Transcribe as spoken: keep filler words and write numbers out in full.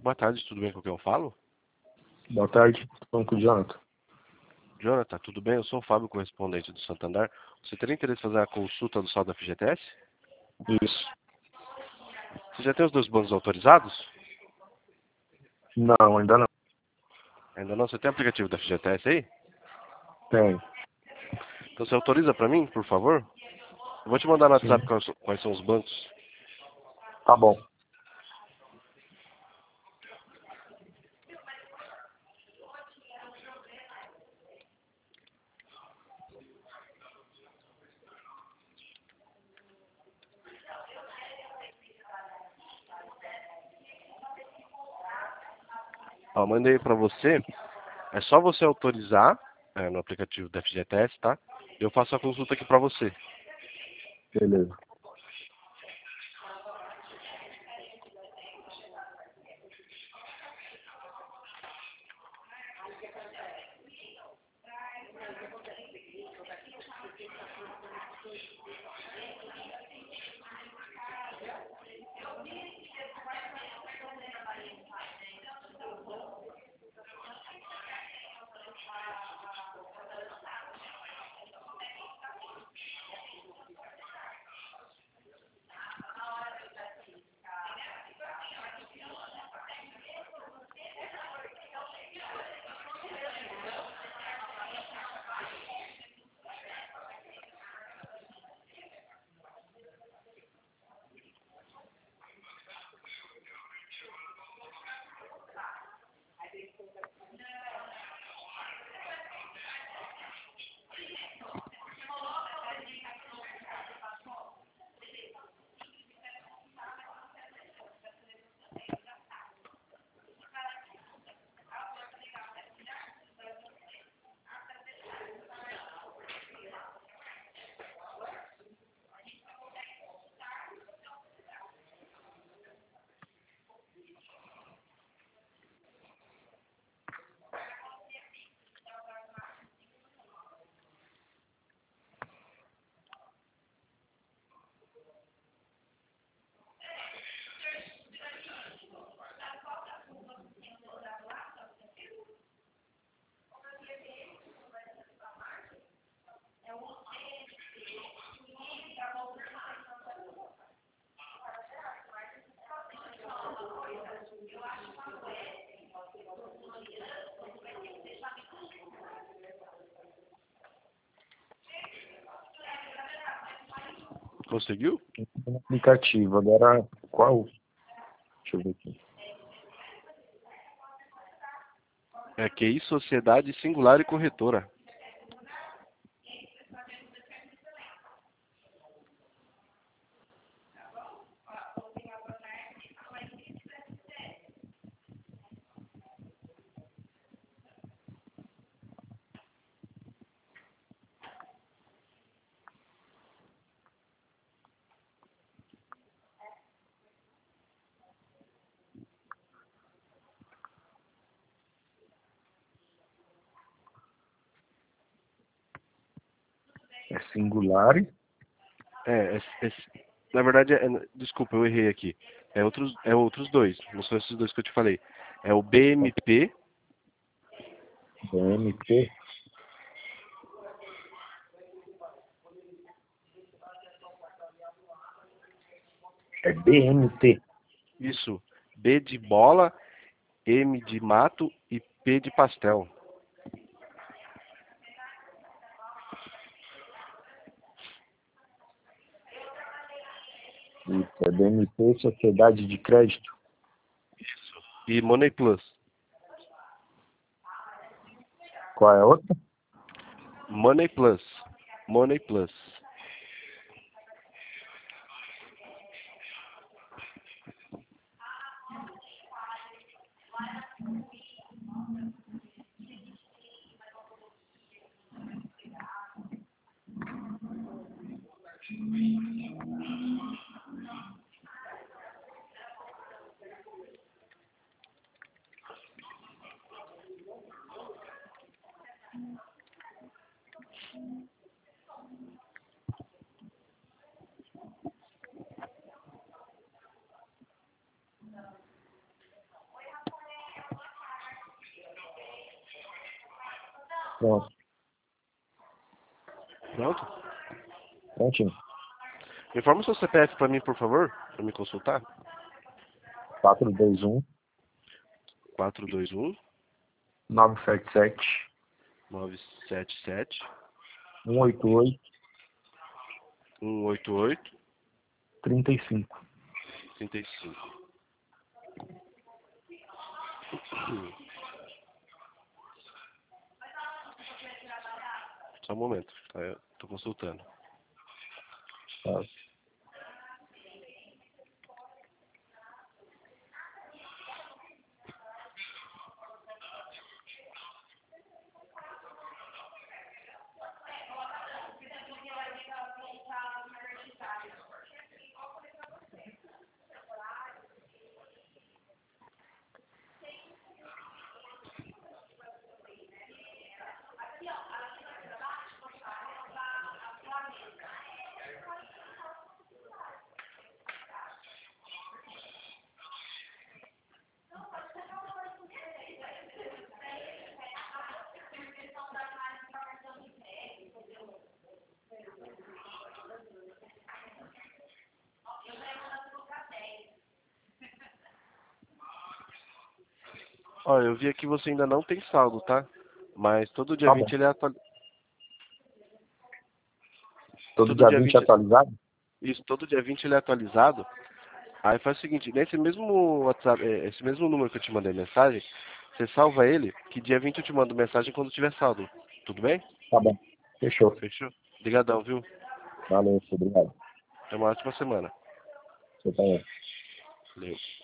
Boa tarde, tudo bem com quem eu falo? Boa tarde, falando com o Jonathan. Jonathan, tudo bem? Eu sou o Fábio, correspondente do Santander. Você teria interesse em fazer a consulta do saldo da F G T S? Isso. Você já tem os dois bancos autorizados? Não, ainda não. Ainda não? Você tem aplicativo da F G T S aí? Tem. Então você autoriza para mim, por favor? Eu vou te mandar no Sim. WhatsApp quais, quais são os bancos. Tá bom. Ó, mandei para você. É só você autorizar é, no aplicativo da F G T S, tá? Eu faço a consulta aqui para você. Beleza. Conseguiu? No aplicativo. Agora, qual? Deixa eu ver aqui. É Q I Sociedade Singular e Corretora. É Singular. É, é, é, na verdade, é, desculpa, eu errei aqui. É outros, é outros dois, não são esses dois que eu te falei. É o B M P, B M P. É B M T. isso, B de bola, M de mato e P de pastel. Isso, é B M P Sociedade de Crédito. E Money Plus. Qual é a outra? Money Plus. Money Plus. Pronto. Pronto? Prontinho. Informa o seu C P F para mim, por favor, para me consultar. quatro dois um, quatro dois um, nove sete sete, nove sete sete, um oito oito, um oito oito, trinta e cinco. trinta e cinco. Só um momento, tá? Eu tô consultando. Tá. Olha, eu vi aqui que você ainda não tem saldo, tá? Mas todo dia Tá bom. vinte ele é atualizado. Todo Todo dia dia vinte vinte, atualizado? isso, todo dia vinte ele é atualizado. Aí faz o seguinte, nesse mesmo WhatsApp, eh, esse mesmo número que eu te mandei mensagem, você salva ele, que dia vinte eu te mando mensagem quando tiver saldo. Tudo bem? Tá bom. Fechou. Fechou? Obrigadão, viu? Valeu, obrigado. Tenha uma ótima semana. Você também. Valeu.